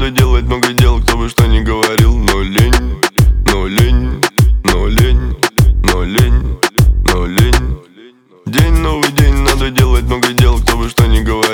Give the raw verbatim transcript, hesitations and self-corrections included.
надо делать много дел, кто бы что ни говорил. Но лень, но лень, но лень, но лень, но лень. День, новый день, надо делать много дел, кто бы что ни говорил.